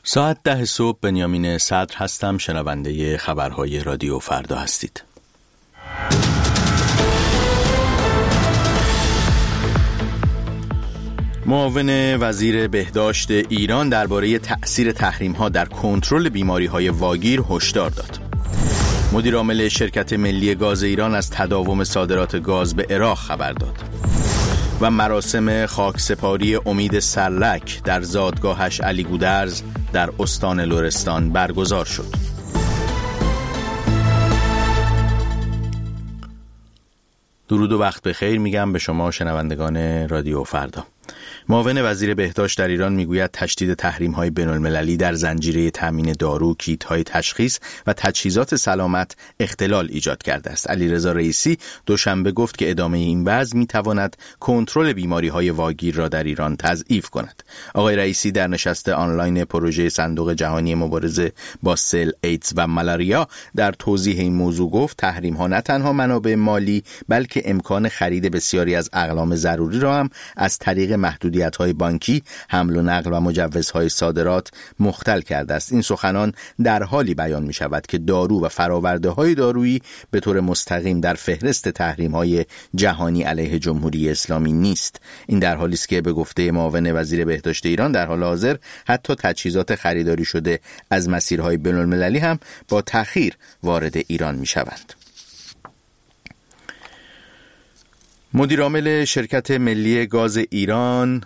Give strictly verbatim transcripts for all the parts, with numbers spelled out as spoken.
ساعت ده صبح بنیامین صدر هستم، شنونده خبرهای رادیو فردا هستید. معاون وزیر بهداشت ایران درباره تأثیر تحریم‌ها در کنترل بیماری‌های واگیر هشدار داد. مدیر عامل شرکت ملی گاز ایران از تداوم صادرات گاز به عراق خبر داد. و مراسم خاکسپاری امید سرلک در زادگاهش علی گودرز در استان لرستان برگزار شد. درود و وقت بخیر میگم به شما شنوندگان رادیو فردا. معاون وزیر بهداشت در ایران میگوید تشدید تحریم‌های بین‌المللی در زنجیره تامین دارو، کیت‌های تشخیص و تجهیزات سلامت اختلال ایجاد کرده است. علیرضا رئیسی دوشنبه گفت که ادامه این وضع میتواند کنترل بیماری‌های واگیر را در ایران تضعیف کند. آقای رئیسی در نشست آنلاین پروژه صندوق جهانی مبارزه با سل، ایدز و مالاریا در توضیح این موضوع گفت تحریم‌ها نه تنها منابع مالی بلکه امکان خرید بسیاری از اقلام ضروری را هم از طریق محدودیت‌های بانکی، حمل و نقل و مجوزهای صادرات مختل کرده است. این سخنان در حالی بیان می‌شود که دارو و فرآورده‌های دارویی به طور مستقیم در فهرست تحریم‌های جهانی علیه جمهوری اسلامی نیست. این در حالی است که به گفته معاون وزیر بهداشت ایران در حال حاضر حتی تجهیزات خریداری شده از مسیرهای بین‌المللی هم با تأخیر وارد ایران می‌شوند. مدیر عامل شرکت ملی گاز ایران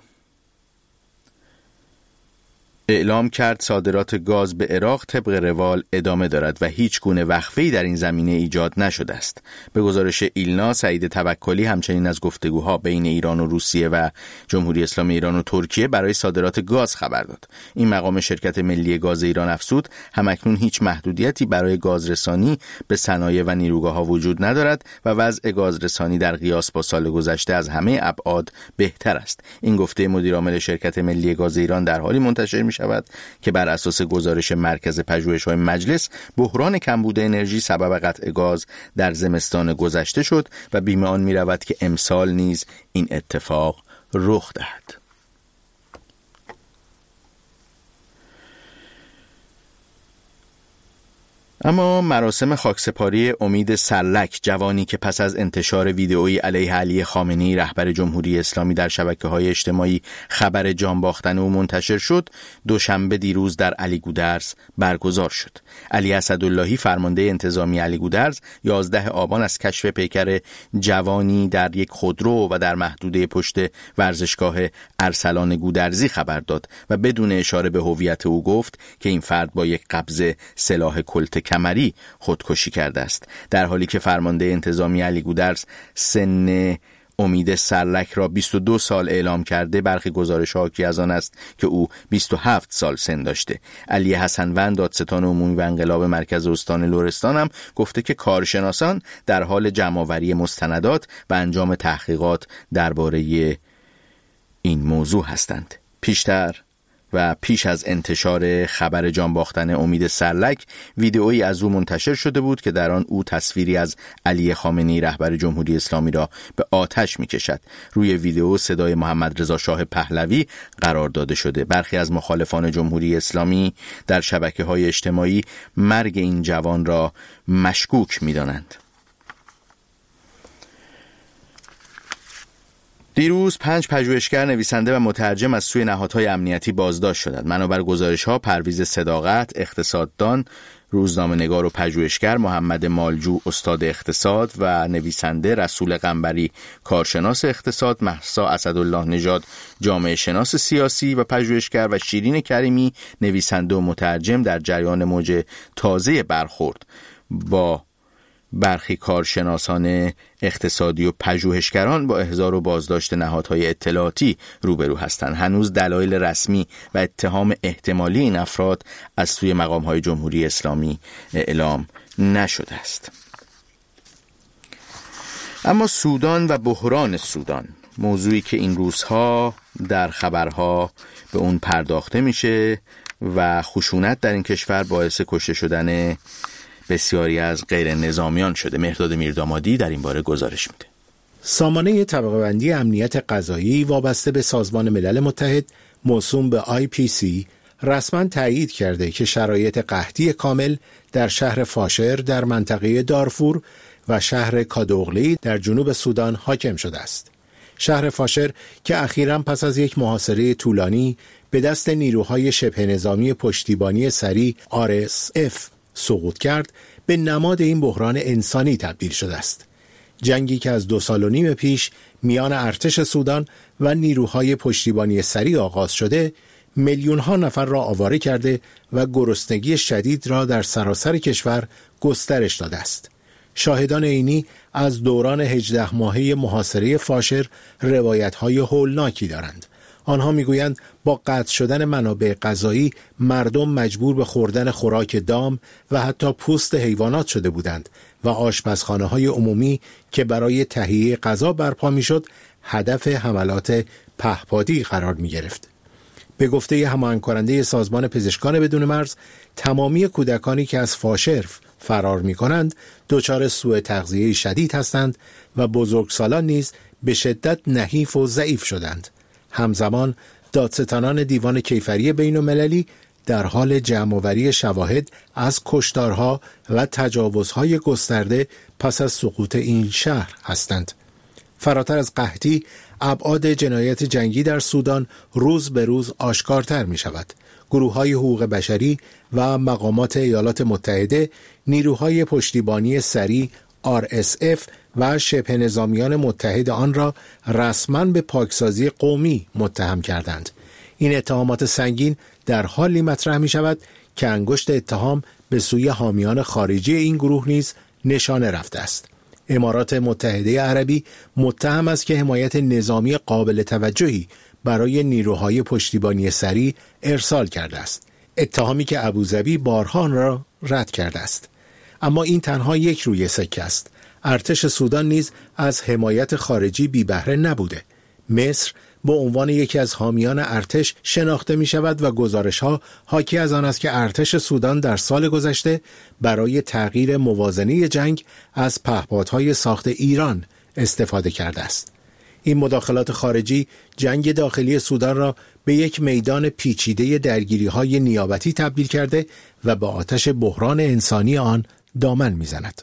اعلام کرد صادرات گاز به عراق طبق روال ادامه دارد و هیچ گونه وقفه‌ای در این زمینه ایجاد نشده است. به گزارش ایلنا، سعید توکلی همچنین از گفتگوها بین ایران و روسیه و جمهوری اسلامی ایران و ترکیه برای صادرات گاز خبر داد. این مقام شرکت ملی گاز ایران افزود همکنون هیچ محدودیتی برای گازرسانی به صنایع و نیروگاه‌ها وجود ندارد و وضع گازرسانی در قیاس با سال گذشته از همه ابعاد بهتر است. این گفته مدیر عامل شرکت ملی گاز ایران در حالی منتشر می شود که بر اساس گزارش مرکز پژوهش‌های مجلس بحران کمبود انرژی سبب قطع گاز در زمستان گذشته شد و بیم آن می‌رود که امسال نیز این اتفاق رخ دهد. اما مراسم خاکسپاری امید سرلک، جوانی که پس از انتشار ویدئویی علیه علی خامنه‌ای رهبر جمهوری اسلامی در شبکه‌های اجتماعی خبر جان باختن او منتشر شد، دوشنبه دیروز در علی گودرز برگزار شد. علی اسداللهی فرمانده انتظامی علی گودرز یازده آبان از کشف پیکر جوانی در یک خودرو و در محدوده پشت ورزشگاه ارسلان گودرزی خبر داد و بدون اشاره به هویت او گفت که این فرد با یک قبض سلاح کلت کمری خودکشی کرده است. در حالی که فرمانده انتظامی علی گودرز سن امید سرلک را بیست و دو سال اعلام کرده، برخی گزارش حاکی از آن است که او بیست و هفت سال سن داشته. علی حسنوند، دادستان عمومی و انقلاب مرکز استان لرستان هم گفته که کارشناسان در حال جمع‌آوری مستندات و انجام تحقیقات درباره این موضوع هستند. پیشتر و پیش از انتشار خبر جان باختن امید سرلک، ویدئویی از او منتشر شده بود که در آن او تصویری از علی خامنه‌ای رهبر جمهوری اسلامی را به آتش می‌کشد. روی ویدئو صدای محمد رضا شاه پهلوی قرار داده شده. برخی از مخالفان جمهوری اسلامی در شبکه‌های اجتماعی مرگ این جوان را مشکوک می‌دانند. دیروز پنج پژوهشگر، نویسنده و مترجم از سوی نهادهای امنیتی بازداشت شدند. بنابر گزارش‌ها پرویز صداقت، اقتصاددان، روزنامه‌نگار و پژوهشگر، محمد مالجو، استاد اقتصاد و نویسنده، رسول قنبری، کارشناس اقتصاد، مهسا اسدالله نژاد، جامعه شناس سیاسی و پژوهشگر و شیرین کریمی، نویسنده و مترجم در جریان موج تازه برخورد با برخی کارشناسان اقتصادی و پژوهشگران با احضار و بازداشت نهادهای اطلاعاتی روبرو هستند. هنوز دلایل رسمی و اتهام احتمالی این افراد از سوی مقام‌های جمهوری اسلامی اعلام نشده است. اما سودان و بحران سودان، موضوعی که این روزها در خبرها به اون پرداخته میشه و خشونت در این کشور باعث کشته شدن بسیاری از غیر نظامیان شده. مهرداد میردامادی در این باره گزارش میده. سامانه طبقه بندی امنیت غذایی وابسته به سازمان ملل متحد موسوم به آی پی سی رسما تایید کرده که شرایط قحطی کامل در شهر فاشر در منطقه دارفور و شهر کادوغلی در جنوب سودان حاکم شده است. شهر فاشر که اخیراً پس از یک محاصره طولانی به دست نیروهای شبه نظامی پشتیبانی سریع آر اس اف سقوط کرد، به نماد این بحران انسانی تبدیل شده است. جنگی که از دو سال و نیم پیش میان ارتش سودان و نیروهای پشتیبانی سریع آغاز شده، میلیون ها نفر را آواره کرده و گرسنگی شدید را در سراسر کشور گسترش داده است. شاهدان عینی از دوران هجده ماهه محاصره فاشر روایت‌های هولناکی دارند. آنها میگویند با قطع شدن منابع غذایی مردم مجبور به خوردن خوراک دام و حتی پوست حیوانات شده بودند و آشپزخانه‌های عمومی که برای تهیه غذا برپا میشد هدف حملات پهپادی قرار می گرفت. به گفته هماهنگ کننده سازمان پزشکان بدون مرز، تمامی کودکانی که از فاشر فرار می کنند دچار سوء تغذیه شدید هستند و بزرگسالان نیز به شدت نحیف و ضعیف شدند. همزمان دادستانان دیوان کیفری بین المللی در حال جمع‌آوری شواهد از کشتارها و تجاوزهای گسترده پس از سقوط این شهر هستند. فراتر از قحطی، ابعاد جنایت جنگی در سودان روز به روز آشکارتر می شود. گروه‌های حقوق بشری و مقامات ایالات متحده نیروهای پشتیبانی سریع آر اس اف و شبه نظامیان متحد آن را رسما به پاکسازی قومی متهم کردند. این اتهامات سنگین در حالی مطرح می شود که انگشت اتهام به سوی حامیان خارجی این گروه نیز نشانه رفته است. امارات متحده عربی متهم است که حمایت نظامی قابل توجهی برای نیروهای پشتیبانی سریع ارسال کرده است، اتهامی که ابوظبی بارها را رد کرده است. اما این تنها یک روی سکه است. ارتش سودان نیز از حمایت خارجی بی بهره نبوده. مصر به عنوان یکی از حامیان ارتش شناخته می شود و گزارش‌ها حاکی از آن است که ارتش سودان در سال گذشته برای تغییر موازنه جنگ از پهپادهای ساخت ایران استفاده کرده است. این مداخلات خارجی جنگ داخلی سودان را به یک میدان پیچیده درگیری‌های نیابتی تبدیل کرده و به آتش بحران انسانی آن دامن می‌زند.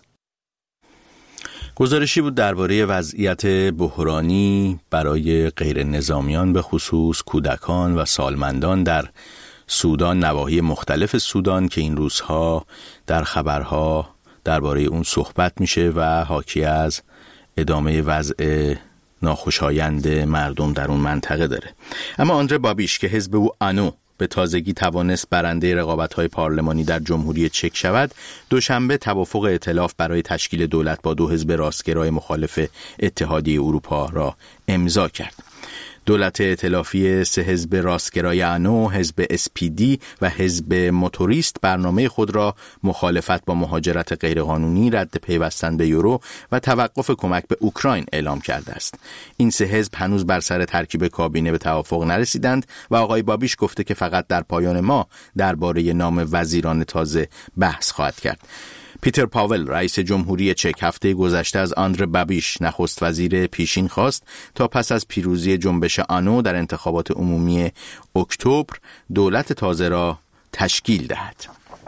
گزارشی بود درباره وضعیت بحرانی برای غیر نظامیان به خصوص کودکان و سالمندان در سودان، نواحی مختلف سودان که این روزها در خبرها درباره اون صحبت میشه و حاکی از ادامه وضع ناخوشایند مردم در اون منطقه داره. اما آندره بابیش که حزب او آنو به تازگی توانست برنده رقابت‌های پارلمانی در جمهوری چک شود، دوشنبه توافق ائتلاف برای تشکیل دولت با دو حزب راستگرای مخالف اتحادیه اروپا را امضا کرد. دولت ائتلافی سه حزب راستگرای آنو، حزب اس پی دی و حزب موتوریست برنامه خود را مخالفت با مهاجرت غیرقانونی، رد پیوستن به یورو و توقف کمک به اوکراین اعلام کرده است. این سه حزب هنوز بر سر ترکیب کابینه به توافق نرسیدند و آقای بابیش گفته که فقط در پایان ماه درباره نام وزیران تازه بحث خواهد کرد. پیتر پاول رئیس جمهوری چک هفته گذشته از آندره بابیش نخست وزیر پیشین خواست تا پس از پیروزی جنبش آنو در انتخابات عمومی اکتبر دولت تازه را تشکیل دهد.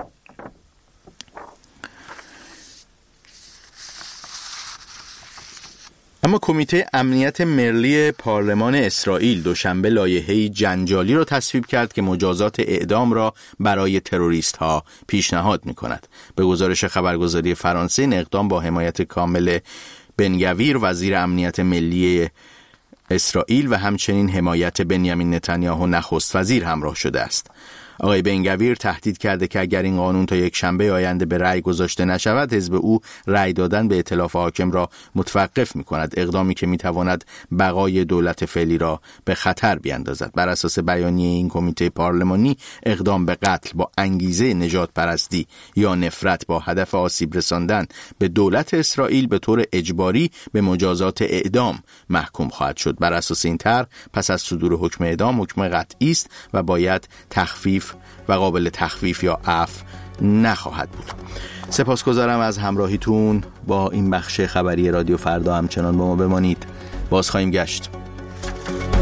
اما کمیته امنیت ملی پارلمان اسرائیل دوشنبه لایحه‌ای جنجالی را تصویب کرد که مجازات اعدام را برای تروریست‌ها پیشنهاد می‌کند. به گزارش خبرگزاری فرانسه، این اقدام با حمایت کامل بن-گویر وزیر امنیت ملی اسرائیل و همچنین حمایت بنیامین نتانیاهو نخست وزیر همراه شده است. آقای بن-گویر تهدید کرده که اگر این قانون تا یک شنبه آینده به رأی گذاشته نشود، حزب او رأی دادن به ائتلاف حاکم را متوقف می‌کند، اقدامی که می‌تواند بقای دولت فعلی را به خطر بیاندازد. بر اساس بیانیه این کمیته پارلمانی، اقدام به قتل با انگیزه نژاد پرستی یا نفرت با هدف آسیب رساندن به دولت اسرائیل به طور اجباری به مجازات اعدام محکوم خواهد شد. بر اساس این طرح پس از صدور حکم اعدام حکم قطعی است و باید تخفیف و قابل تخفیف یا عفو نخواهد بود. سپاسگزارم از همراهیتون با این بخش خبری رادیو فردا. همچنان با ما بمانید، باز خواهیم گشت.